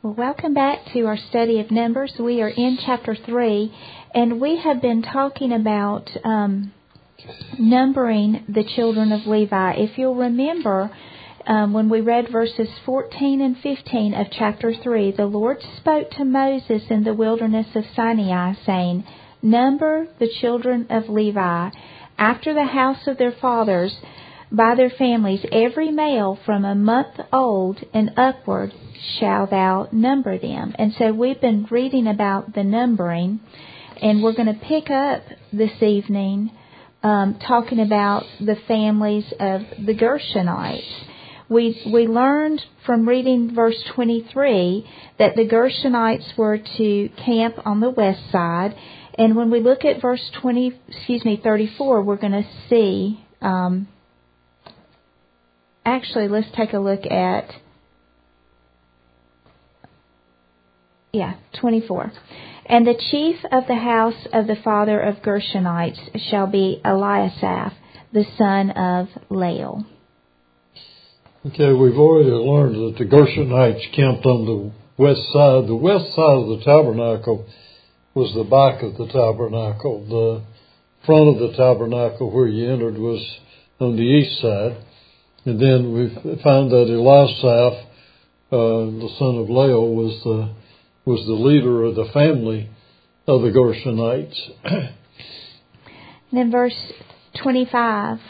Well, welcome back to our study of Numbers. We are in chapter 3, and we have been talking about numbering the children of Levi. If you'll remember, when we read verses 14 and 15 of chapter 3, the Lord spoke to Moses in the wilderness of Sinai, saying, "Number the children of Levi, after the house of their fathers, by their families, every male from a month old and upward shall thou number them." And so we've been reading about the numbering, and we're going to pick up this evening talking about the families of the Gershonites. We learned from reading verse 23 that the Gershonites were to camp on the west side, and when we look at verse 34, we're going to see. Actually, let's take a look at 24. "And the chief of the house of the father of Gershonites shall be Eliasaph, the son of Lael." Okay, we've already learned that the Gershonites camped on the west side. The west side of the tabernacle was the back of the tabernacle. The front of the tabernacle where you entered was on the east side. And then we found that Eliasaph, the son of Lael, was the leader of the family of the Gershonites. Then verse 25.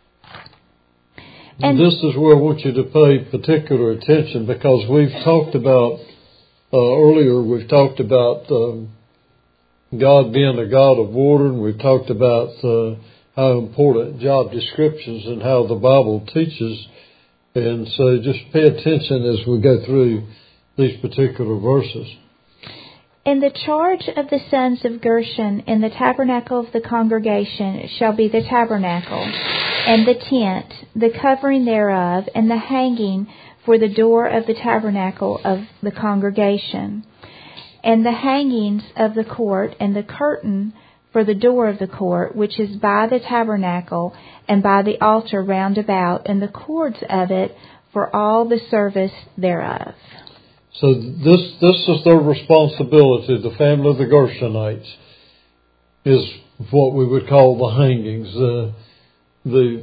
And this is where I want you to pay particular attention, because we've talked about, earlier we've talked about God being a God of order, and we've talked about how important job descriptions and how the Bible teaches. And so just pay attention as we go through these particular verses. "And the charge of the sons of Gershon in the tabernacle of the congregation shall be the tabernacle, and the tent, the covering thereof, and the hanging for the door of the tabernacle of the congregation, and the hangings of the court, and the curtain for the door of the court, which is by the tabernacle, and by the altar round about, and the cords of it for all the service thereof." So this is their responsibility. The family of the Gershonites is what we would call the hangings. The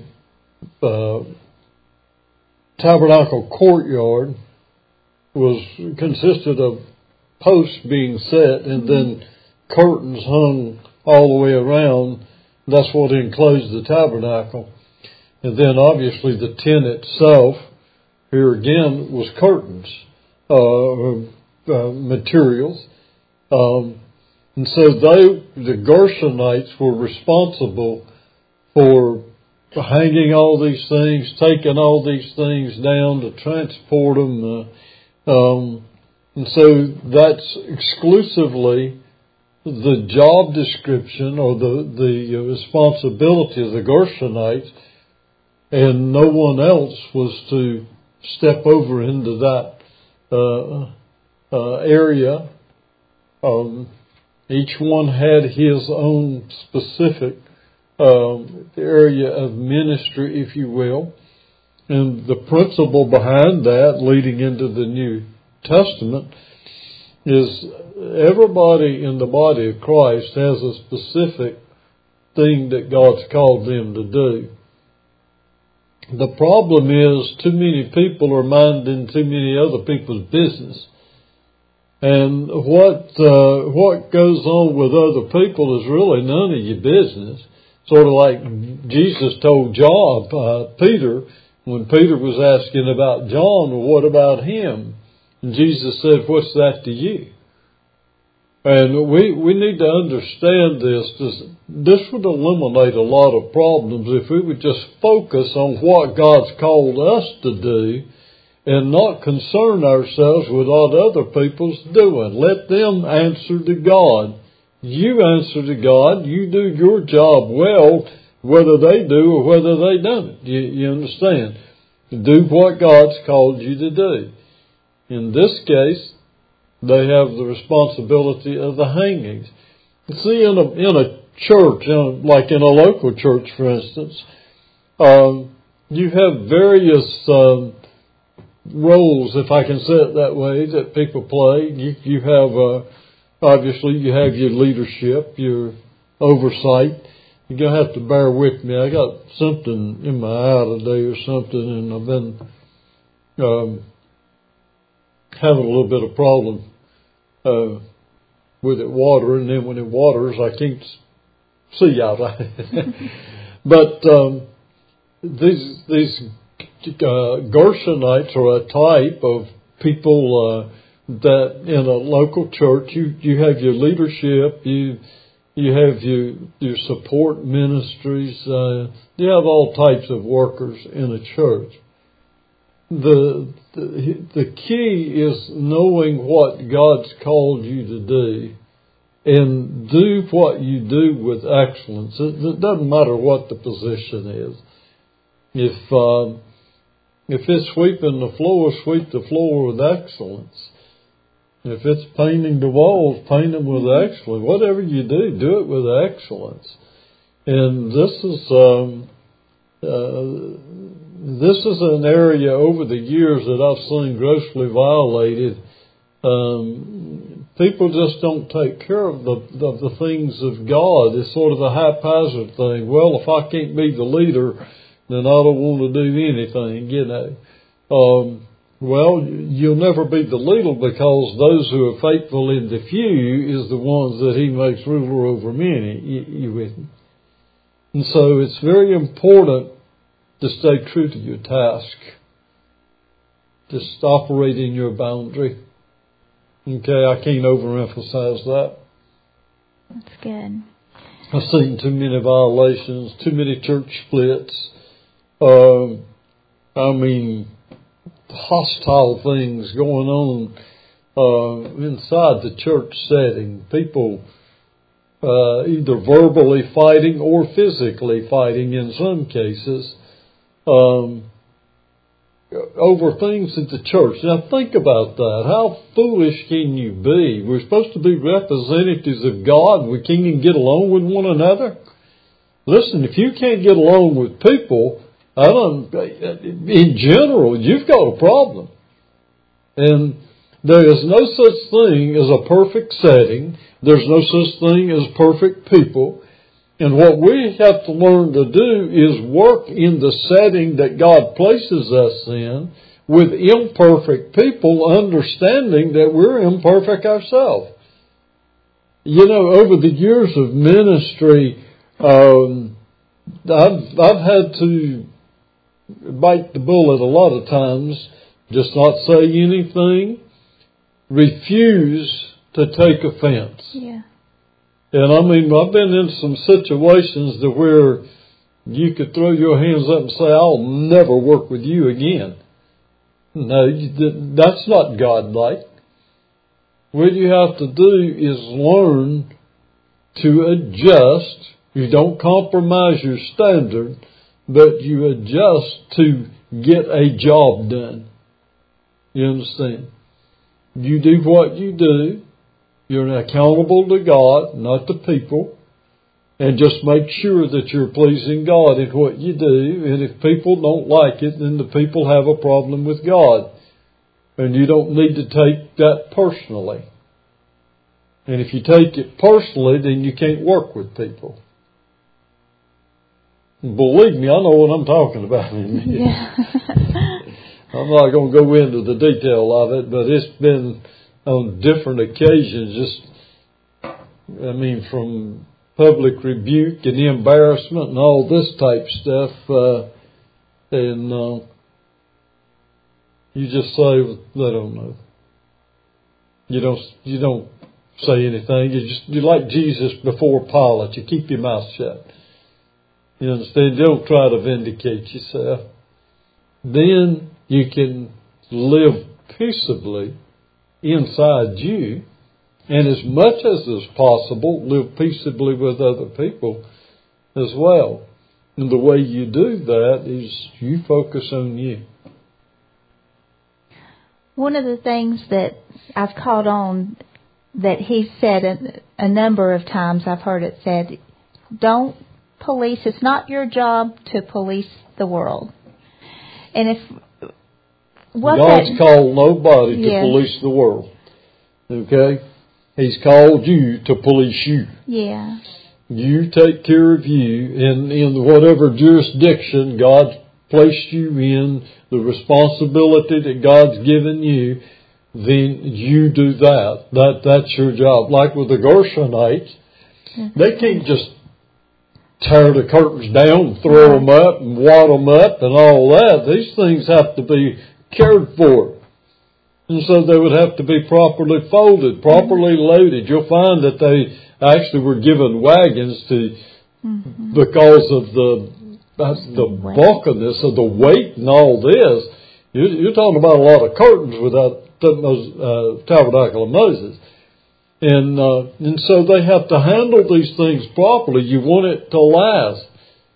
tabernacle courtyard consisted of posts being set, and then curtains hung all the way around. That's what enclosed the tabernacle. And then obviously the tent itself, here again, was curtains, materials. And so the Gershonites were responsible for hanging all these things, taking all these things down to transport them. And so that's exclusively the job description or the responsibility of the Gershonites, and no one else was to step over into that area. Each one had his own specific area of ministry, if you will. And the principle behind that, leading into the New Testament, is everybody in the body of Christ has a specific thing that God's called them to do. The problem is too many people are minding too many other people's business. And what goes on with other people is really none of your business. Sort of like Jesus told Peter, when Peter was asking about John, well, what about him? And Jesus said, "What's that to you?" And we need to understand this. This would eliminate a lot of problems if we would just focus on what God's called us to do and not concern ourselves with what other people's doing. Let them answer to God. You answer to God. You do your job well, whether they do or whether they don't. You understand? Do what God's called you to do. In this case, they have the responsibility of the hangings. See, in a church, like in a local church, for instance, you have various roles, if I can say it that way, that people play. You have, obviously, you have your leadership, your oversight. You're going to have to bear with me. I got something in my eye today or something, and I've been having a little bit of problem with it watering, and then when it waters, I can't see out. But these Gershonites are a type of people that in a local church, you have your leadership, you have your support ministries, you have all types of workers in a church. The key is knowing what God's called you to do, and do what you do with excellence. It doesn't matter what the position is. If it's sweeping the floor, sweep the floor with excellence. If it's painting the walls, paint them with excellence. Whatever you do it with excellence. And this is an area over the years that I've seen grossly violated. People just don't take care of the things of God. It's sort of a haphazard thing. Well, if I can't be the leader, then I don't want to do anything, you know. Well, you'll never be the leader, because those who are faithful in the few is the ones that He makes ruler over many. You with me? And so it's very important to stay true to your task. Just operate in your boundary. Okay, I can't overemphasize that. That's good. I've seen too many violations, too many church splits. Hostile things going on inside the church setting. People either verbally fighting or physically fighting in some cases over things at the church. Now think about that. How foolish can you be? We're supposed to be representatives of God. We can't even get along with one another. Listen, if you can't get along with people, in general, you've got a problem. And there is no such thing as a perfect setting. There's no such thing as perfect people. And what we have to learn to do is work in the setting that God places us in with imperfect people, understanding that we're imperfect ourselves. You know, over the years of ministry, I've had to bite the bullet a lot of times, just not say anything, refuse to take offense. Yeah. And I've been in some situations to where you could throw your hands up and say, I'll never work with you again. No, that's not God-like. What you have to do is learn to adjust. You don't compromise your standard, but you adjust to get a job done. You understand? You do what you do. You're accountable to God, not to people. And just make sure that you're pleasing God in what you do. And if people don't like it, then the people have a problem with God. And you don't need to take that personally. And if you take it personally, then you can't work with people. Believe me, I know what I'm talking about. Yeah. I'm not going to go into the detail of it, but it's been on different occasions, from public rebuke and embarrassment and all this type stuff. And you just say, I don't know. You don't say anything. You're like Jesus before Pilate. You keep your mouth shut. You understand? You don't try to vindicate yourself. Then you can live peaceably inside you, and as much as is possible, live peaceably with other people as well. And the way you do that is you focus on you. One of the things that I've caught on that he said a number of times, I've heard it said, don't police, it's not your job to police the world. And if God's called nobody to police the world. Okay? He's called you to police you. Yeah. You take care of you in whatever jurisdiction God's placed you in, the responsibility that God's given you, then you do that. That's your job. Like with the Gershonites, they can't just tear the curtains down, throw them up and wad them up and all that. These things have to be cared for. And so they would have to be properly folded, properly loaded. You'll find that they actually were given wagons because of the bulkiness of the weight and all this. You're talking about a lot of curtains without the tabernacle of Moses. And so they have to handle these things properly. You want it to last.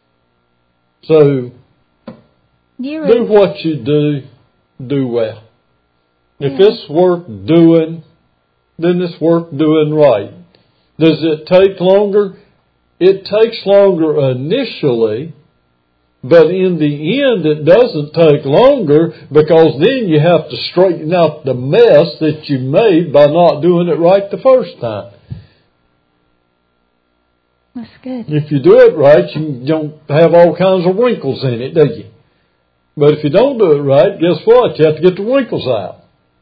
So do what you do well. If it's worth doing, then it's worth doing right. Does it take longer? It takes longer initially, but in the end it doesn't take longer, because then you have to straighten out the mess that you made by not doing it right the first time. That's good. If you do it right, you don't have all kinds of wrinkles in it, do you? But if you don't do it right, guess what? You have to get the wrinkles out.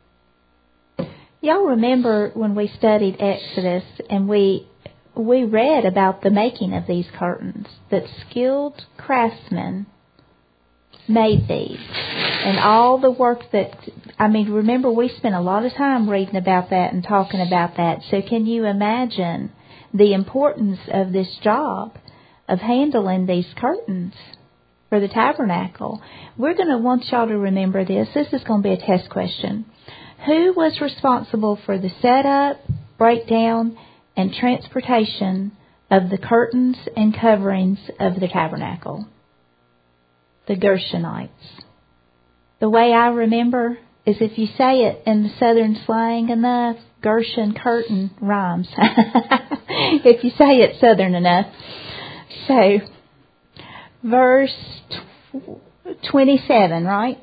Y'all remember when we studied Exodus and we read about the making of these curtains, that skilled craftsmen made these. And all the work remember we spent a lot of time reading about that and talking about that. So can you imagine the importance of this job of handling these curtains for the tabernacle? We're going to want y'all to remember this. This is going to be a test question. Who was responsible for the setup, breakdown, and transportation of the curtains and coverings of the tabernacle? The Gershonites. The way I remember is, if you say it in the southern slang enough, Gershon curtain rhymes. If you say it southern enough. So, verse 27, right?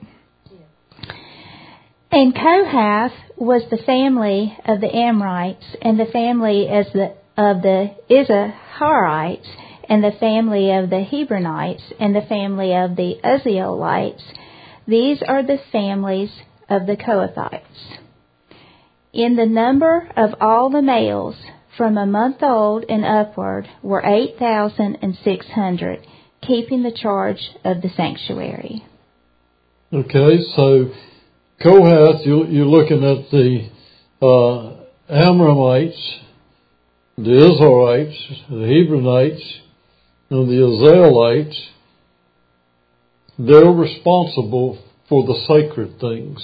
And Kohath was the family of the Amrites, and the family of the Issacharites, and the family of the Hebronites, and the family of the Uzzielites. These are the families of the Kohathites. In the number of all the males from a month old and upward were 8,600, keeping the charge of the sanctuary. Okay, so Kohath, you're looking at the Amramites, the Israelites, the Hebronites, and the Uzzielites. They're responsible for the sacred things.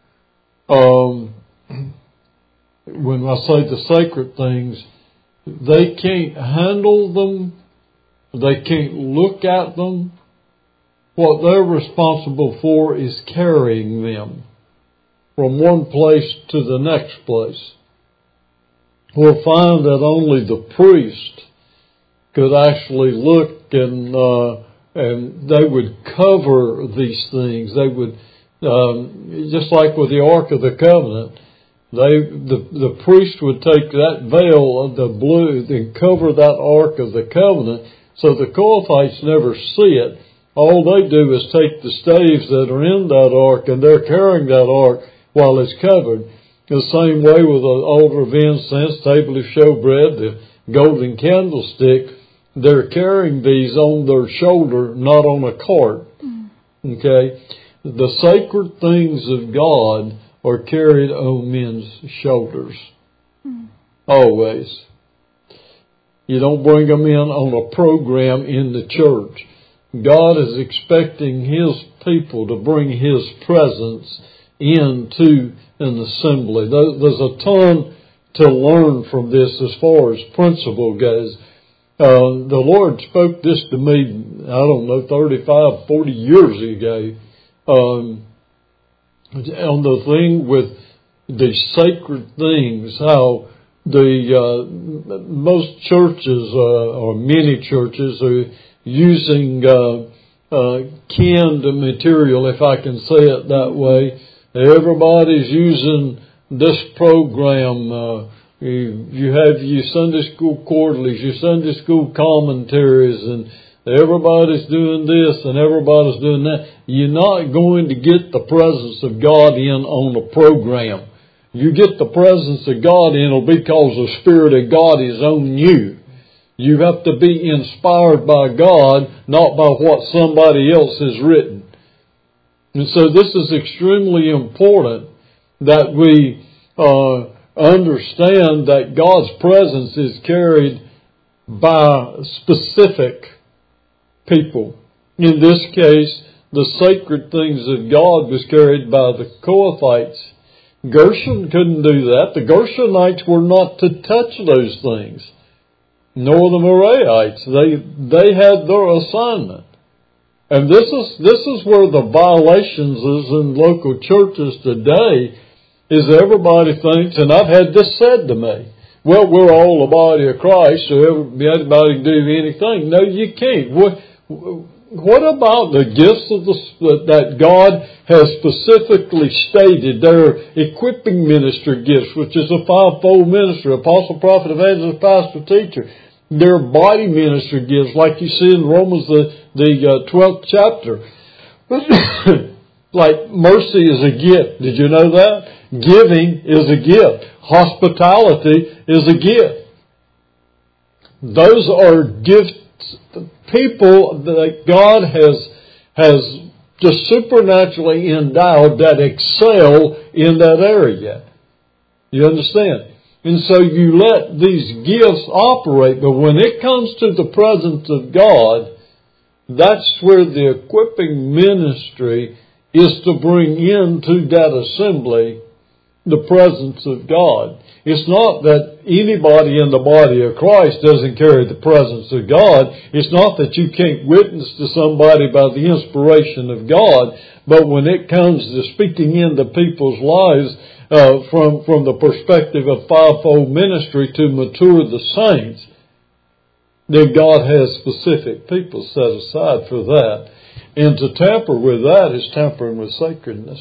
When I say the sacred things, they can't handle them. They can't look at them. What they're responsible for is carrying them from one place to the next place. We'll find that only the priest could actually look and they would cover these things. They would, just like with the Ark of the Covenant, the priest would take that veil of the blue and cover that Ark of the Covenant, so the Kohathites never see it. All they do is take the staves that are in that ark, and they're carrying that ark while it's covered. The same way with the altar of incense, table of showbread, the golden candlestick, they're carrying these on their shoulder, not on a cart. Okay? The sacred things of God are carried on men's shoulders. Always. You don't bring them in on a program in the church. God is expecting His people to bring His presence into an assembly. There's a ton to learn from this as far as principle goes. The Lord spoke this to me, 35, 40 years ago, on the thing with the sacred things, how most churches, or many churches, are using canned material, if I can say it that way, Everybody's using this program. You have your Sunday school quarterlies, your Sunday school commentaries, and everybody's doing this and everybody's doing that. You're not going to get the presence of God in on a program. You get the presence of God in because the Spirit of God is on you. You have to be inspired by God, not by what somebody else has written. And so this is extremely important that we understand that God's presence is carried by specific people. In this case, the sacred things of God was carried by the Kohathites. Gershon couldn't do that. The Gershonites were not to touch those things, nor the Merarites. They had their assignment. And this is where the violations is in local churches today, is everybody thinks, and I've had this said to me, well, we're all the body of Christ, so everybody can do anything. No, you can't. What about the gifts of that God has specifically stated? Their equipping ministry gifts, which is a fivefold ministry, apostle, prophet, evangelist, pastor, teacher. Their body ministry gifts, like you see in Romans, the 12th chapter. Like mercy is a gift. Did you know that? Giving is a gift. Hospitality is a gift. Those are gifts. People that God has just supernaturally endowed that excel in that area. You understand? And so you let these gifts operate, but when it comes to the presence of God, that's where the equipping ministry is to bring into that assembly the presence of God. It's not that anybody in the body of Christ doesn't carry the presence of God. It's not that you can't witness to somebody by the inspiration of God, but when it comes to speaking into people's lives from the perspective of fivefold ministry to mature the saints, then God has specific people set aside for that. And to tamper with that is tampering with sacredness.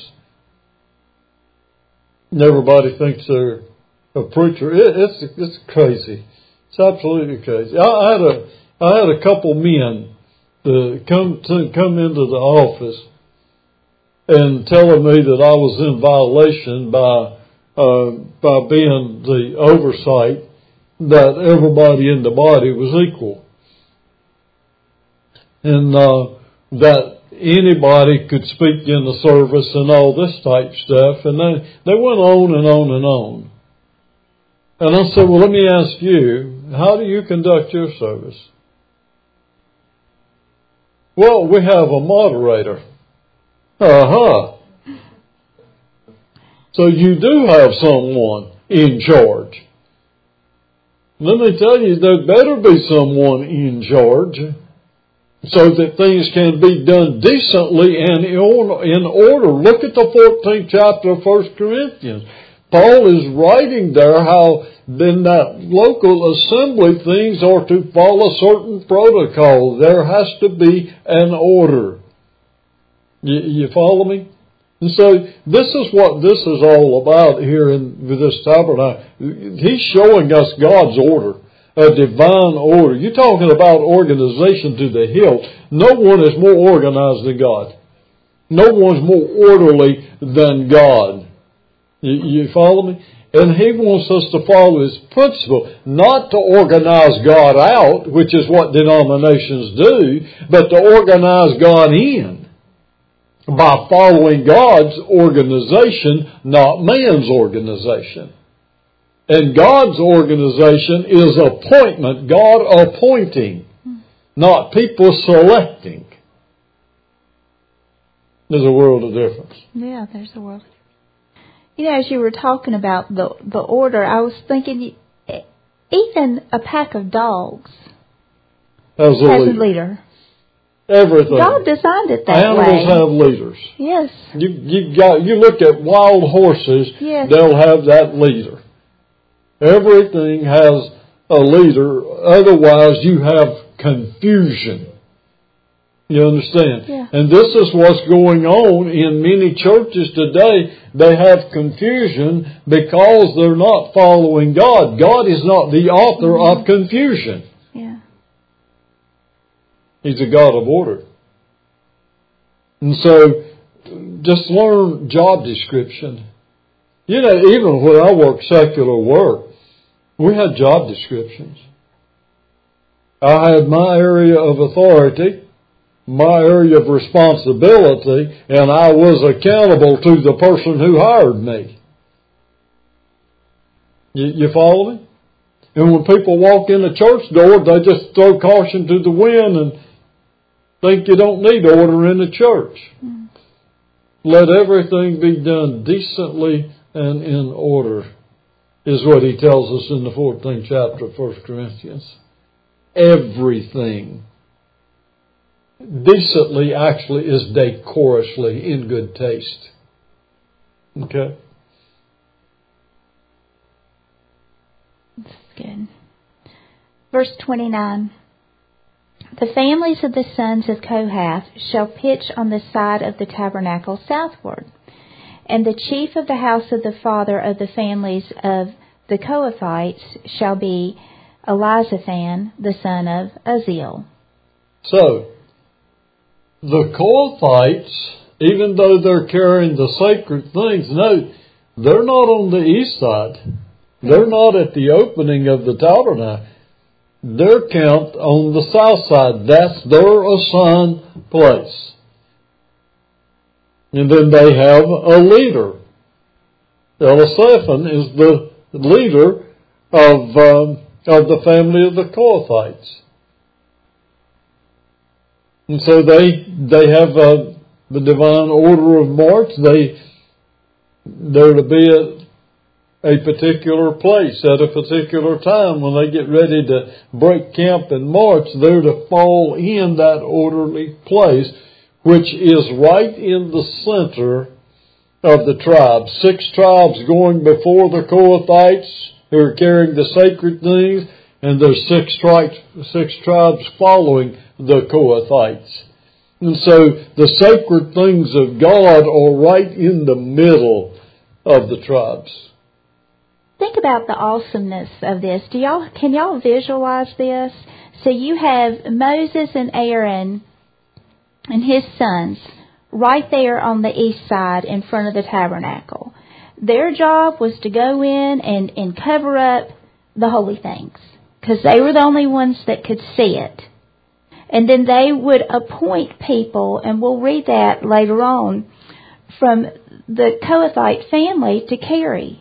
And everybody thinks they're a preacher. It's crazy. It's absolutely crazy. I had a couple men come into the office and telling me that I was in violation by being the oversight that everybody in the body was equal, and that anybody could speak in the service and all this type stuff, and they went on and on and on. And I said, well, let me ask you, how do you conduct your service? Well, we have a moderator. So you do have someone in charge. Let me tell you, there better be someone in charge so that things can be done decently and in order. Look at the 14th chapter of 1 Corinthians. Paul is writing there how in that local assembly things are to follow certain protocol. There has to be an order. You follow me? And so this is what this is all about here with this tabernacle. He's showing us God's order, a divine order. You're talking about organization to the hilt. No one is more organized than God. No one's more orderly than God. You follow me? And He wants us to follow His principle, not to organize God out, which is what denominations do, but to organize God in by following God's organization, not man's organization. And God's organization is appointment, God appointing, not people selecting. There's a world of difference. Yeah, there's a world of difference. You know, as you were talking about the order, I was thinking, even a pack of dogs has a leader. Everything. God designed it that Animals way. have leaders. Yes. You look at wild horses, yes. They'll have that leader. Everything has a leader. Otherwise, you have confusion. You understand? Yeah. And this is what's going on in many churches today. They have confusion because they're not following God. God is not the author of confusion. Yeah. He's a God of order. And so, just learn job description. You know, even when I worked secular work, we had job descriptions. I had my area of authority, my area of responsibility, and I was accountable to the person who hired me. You follow me? And when people walk in the church door, they just throw caution to the wind and think you don't need order in the church. Let everything be done decently and in order, is what he tells us in the 14th chapter of 1 Corinthians. Everything. Decently actually is decorously, in good taste. Okay? That's good. Verse 29. The families of the sons of Kohath shall pitch on the side of the tabernacle southward. And the chief of the house of the father of the families of the Kohathites shall be Elizaphan, the son of Uzziel. So, the Kohathites, even though they're carrying the sacred things, note, they're not on the east side. They're not at the opening of the tabernacle. They're camped on the south side. That's their assigned place. And then they have a leader. Elizaphan is the leader of the family of the Kohathites. And so they have the divine order of march. They're to be at a particular place at a particular time. When they get ready to break camp and march, they're to fall in that orderly place, which is right in the center of the tribes. 6 tribes going before the Kohathites who are carrying the sacred things, and there's 6 tribes following the Kohathites. And so the sacred things of God are right in the middle of the tribes. Think about the awesomeness of this. Can y'all visualize this? So you have Moses and Aaron and his sons right there on the east side in front of the tabernacle. Their job was to go in and cover up the holy things, because they were the only ones that could see it. And then they would appoint people, and we'll read that later on, from the Kohathite family to carry.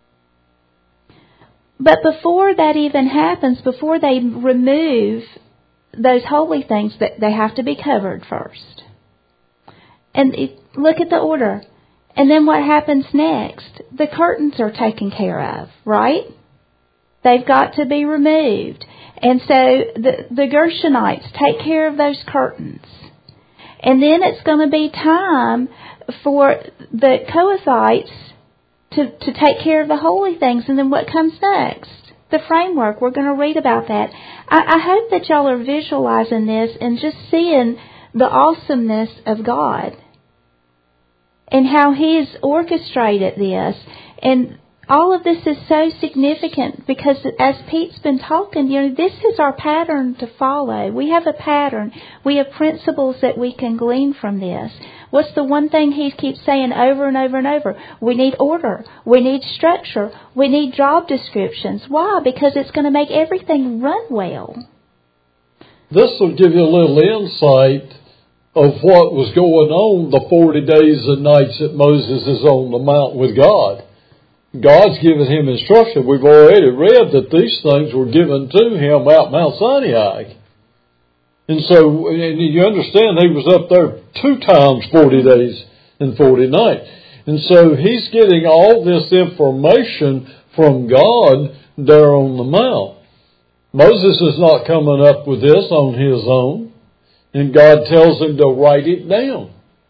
But before that even happens, before they remove those holy things, they have to be covered first. And look at the order. And then what happens next? The curtains are taken care of, right? They've got to be removed. And so the Gershonites take care of those curtains. And then it's going to be time for the Kohathites to take care of the holy things. And then what comes next? The framework. We're going to read about that. I hope that y'all are visualizing this and just seeing the awesomeness of God and how He's orchestrated this. And all of this is so significant because, as Pete's been talking, this is our pattern to follow. We have a pattern. We have principles that we can glean from this. What's the one thing he keeps saying over and over and over? We need order. We need structure. We need job descriptions. Why? Because it's going to make everything run well. This will give you a little insight of what was going on the 40 days and nights that Moses is on the mount with God. God's given him instruction. We've already read that these things were given to him out Mount Sinai. And so, and you understand, he was up there 2 times 40 days and 40 nights. And so he's getting all this information from God there on the mount. Moses is not coming up with this on his own. And God tells him to write it down.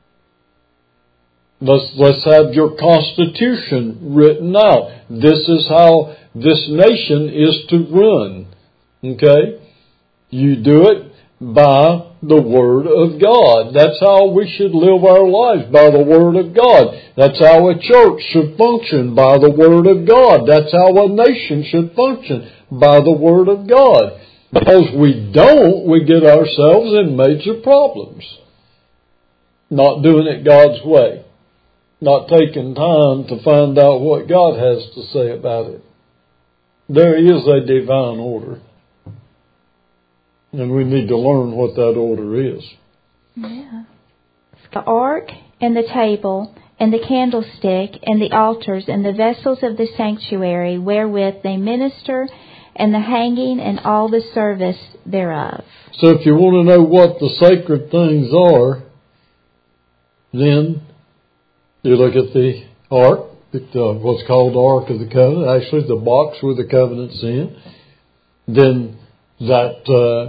Let's have your constitution written out. This is how this nation is to run. Okay? You do it by the Word of God. That's how we should live our lives, by the Word of God. That's how a church should function, by the Word of God. That's how a nation should function, by the Word of God. Because we don't, we get ourselves in major problems. Not doing it God's way. Not taking time to find out what God has to say about it. There is a divine order. And we need to learn what that order is. Yeah. The ark and the table and the candlestick and the altars and the vessels of the sanctuary wherewith they minister and the hanging and all the service thereof. So if you want to know what the sacred things are, then you look at the ark, what's called the Ark of the Covenant, actually the box where the covenant's in. Then that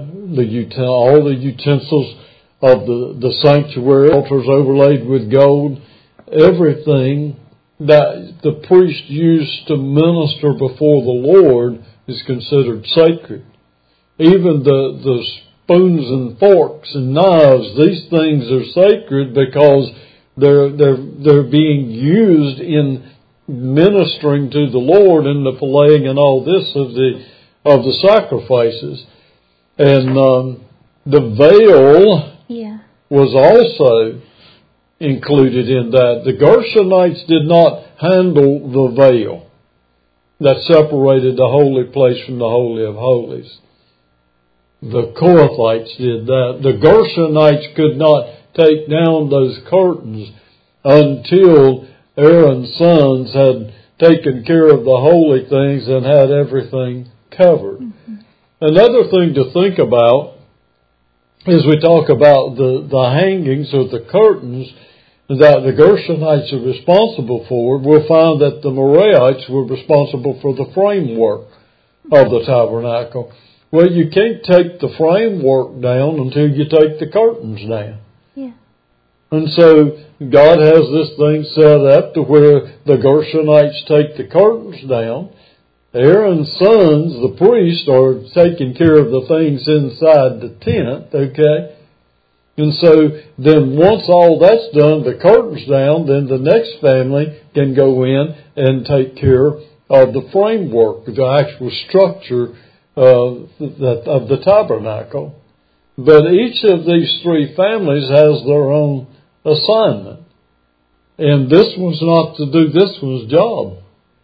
all the utensils of the sanctuary, altars overlaid with gold, everything that the priest used to minister before the Lord is considered sacred. Even the spoons and forks and knives, these things are sacred because they're being used in ministering to the Lord in the filleting and all this of the sacrifices. And the veil was also included in that. The Gershonites did not handle the veil that separated the holy place from the Holy of Holies. The Kohathites did that. The Gershonites could not take down those curtains until Aaron's sons had taken care of the holy things and had everything covered. Mm-hmm. Another thing to think about is we talk about the hangings or the curtains that the Gershonites are responsible for. We'll find that the Merarites were responsible for the framework of the tabernacle. Well, you can't take the framework down until you take the curtains down. Yeah. And so God has this thing set up to where the Gershonites take the curtains down. Aaron's sons, the priests, are taking care of the things inside the tent, okay? And so then once all that's done, the curtain's down, then the next family can go in and take care of the framework, the actual structure of the tabernacle. But each of these three families has their own assignment. And this one's not to do this one's job.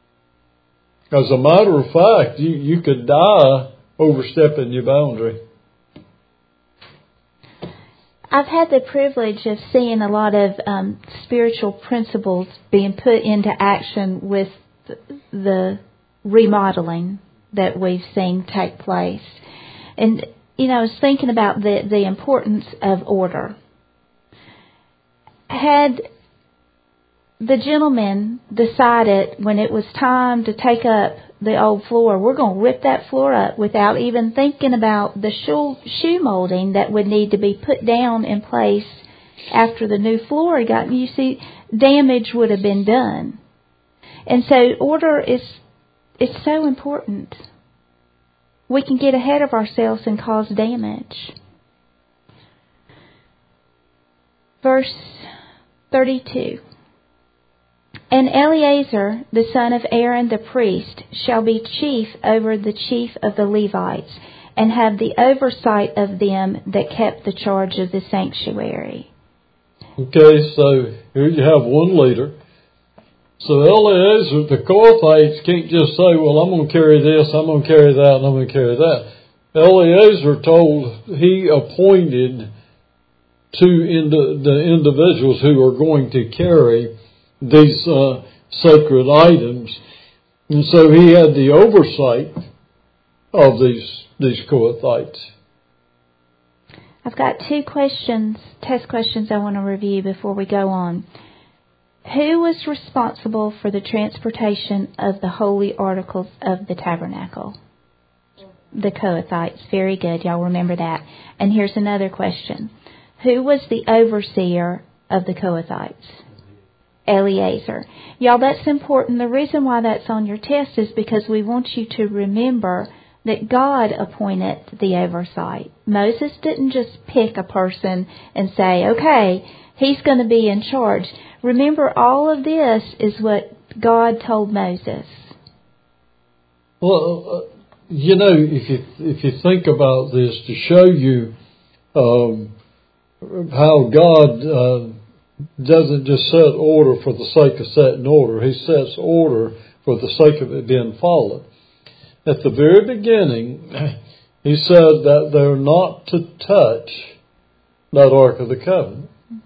As a matter of fact, you could die overstepping your boundary. I've had the privilege of seeing a lot of spiritual principles being put into action with the remodeling that we've seen take place. And, I was thinking about the importance of order. Had the gentlemen decided when it was time to take up the old floor, we're going to rip that floor up without even thinking about the shoe molding that would need to be put down in place after the new floor got, you see, damage would have been done. And so order is so important. We can get ahead of ourselves and cause damage. Verse 32. And Eleazar, the son of Aaron the priest, shall be chief over the chief of the Levites, and have the oversight of them that kept the charge of the sanctuary. Okay, so here you have one leader. So Eleazar, the Kohathites can't just say, well, I'm going to carry this, I'm going to carry that, and I'm going to carry that. Eleazar he appointed the individuals who are going to carry these sacred items. And so he had the oversight of these Kohathites. I've got two test questions I want to review before we go on. Who was responsible for the transportation of the holy articles of the tabernacle? The Kohathites. Very good. Y'all remember that. And here's another question. Who was the overseer of the Kohathites? Eleazar. Y'all, that's important. The reason why that's on your test is because we want you to remember that God appointed the oversight. Moses didn't just pick a person and say, okay, he's going to be in charge. Remember, all of this is what God told Moses. Well, if you think about this, to show you how God doesn't just set order for the sake of setting order. He sets order for the sake of it being followed. At the very beginning, he said that they're not to touch that Ark of the Covenant.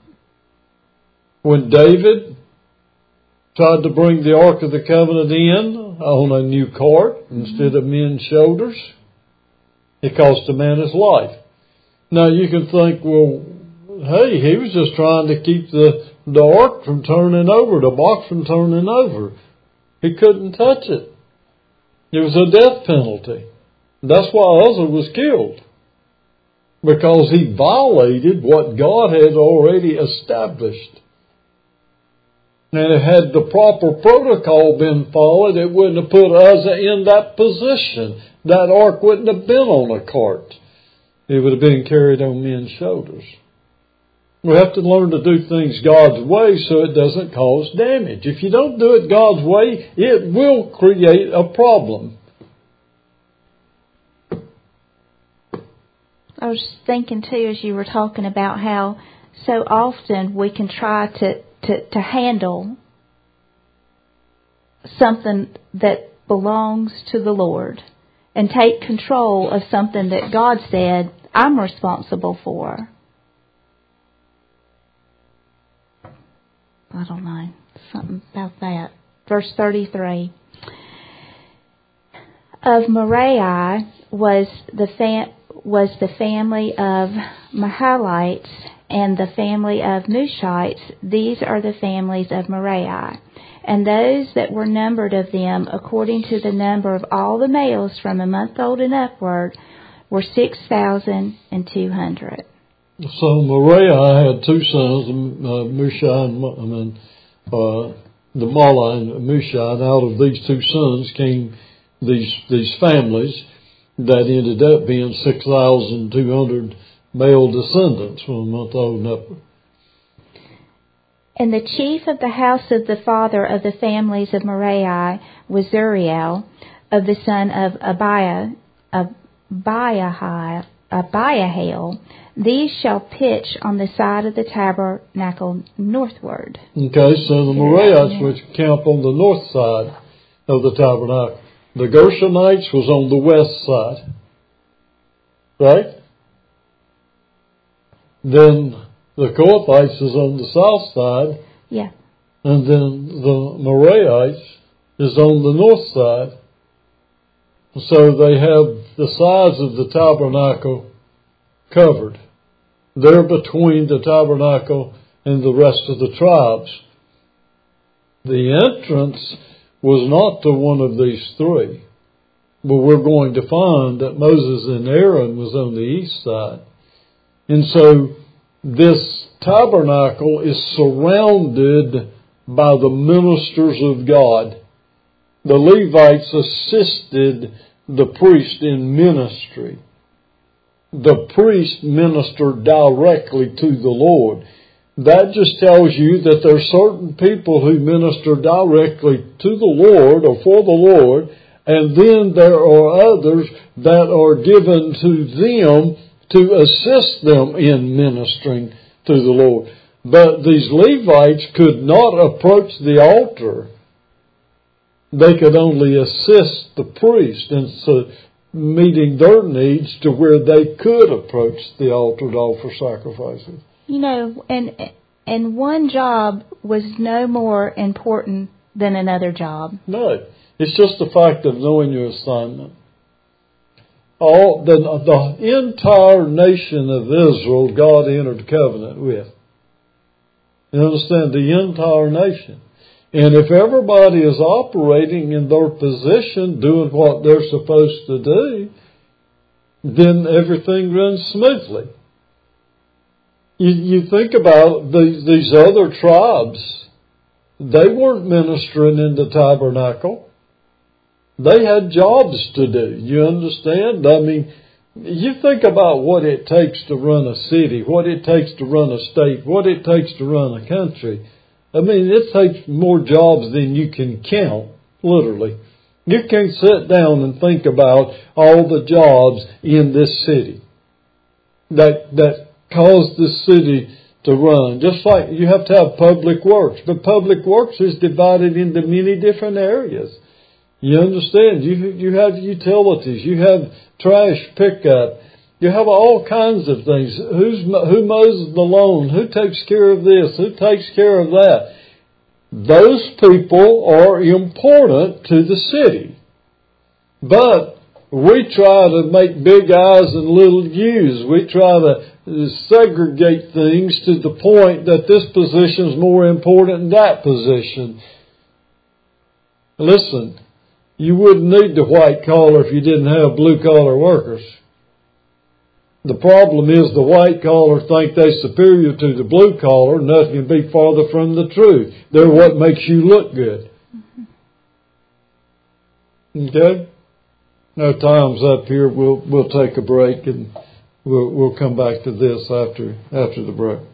When David tried to bring the Ark of the Covenant in on a new cart instead of men's shoulders, it cost a man his life. Now you can think, well, hey, he was just trying to keep the ark from turning over, the box from turning over. He couldn't touch it. It was a death penalty. That's why Uzzah was killed. Because he violated what God had already established. And had the proper protocol been followed, it wouldn't have put Uzzah in that position. That ark wouldn't have been on a cart. It would have been carried on men's shoulders. We have to learn to do things God's way so it doesn't cause damage. If you don't do it God's way, it will create a problem. I was thinking too, as you were talking about how so often we can try to handle something that belongs to the Lord and take control of something that God said I'm responsible for. I don't know. Something about that. Verse 33. Of Merari was the family of Mahalites and the family of Mushites. These are the families of Merari. And those that were numbered of them, according to the number of all the males from a month old and upward, were 6,200. So Merari had two sons, Mushi and the Mahli and Mushi. And out of these two sons came these families that ended up being 6,200 male descendants from a month old and upward. And the chief of the house of the father of the families of Merari was Zuriel, of the son of Abiahil. These shall pitch on the side of the tabernacle northward. Okay, so the Merarites which camp on the north side of the tabernacle. The Gershonites was on the west side. Right? Then the Kohathites is on the south side. Yeah. And then the Merarites is on the north side. So they have the sides of the tabernacle covered. They're between the tabernacle and the rest of the tribes. The entrance was not to one of these three. But we're going to find that Moses and Aaron was on the east side. And so this tabernacle is surrounded by the ministers of God. The Levites assisted the priest in ministry. The priest ministered directly to the Lord. That just tells you that there are certain people who minister directly to the Lord or for the Lord, and then there are others that are given to them to assist them in ministering to the Lord. But these Levites could not approach the altar. They could only assist the priest in meeting their needs to where they could approach the altar to offer sacrifices. You know, and one job was no more important than another job. No, it's just the fact of knowing your assignment. The entire nation of Israel, God entered covenant with. You understand? The entire nation. And if everybody is operating in their position, doing what they're supposed to do, then everything runs smoothly. You think about these other tribes. They weren't ministering in the tabernacle. They had jobs to do. You understand? I mean, you think about what it takes to run a city, what it takes to run a state, what it takes to run a country. I mean, it takes more jobs than you can count, literally. You can't sit down and think about all the jobs in this city that cause this city to run. Just like you have to have public works, but public works is divided into many different areas. You understand? You have utilities, you have trash pickup, you have all kinds of things. Who mows the lawn? Who takes care of this? Who takes care of that? Those people are important to the city. But we try to make big I's and little U's. We try to segregate things to the point that this position is more important than that position. Listen, you wouldn't need the white collar if you didn't have blue collar workers. The problem is the white collar think they're superior to the blue collar. Nothing can be farther from the truth. They're what makes you look good. Okay? Now time's up here. We'll take a break and we'll come back to this after the break.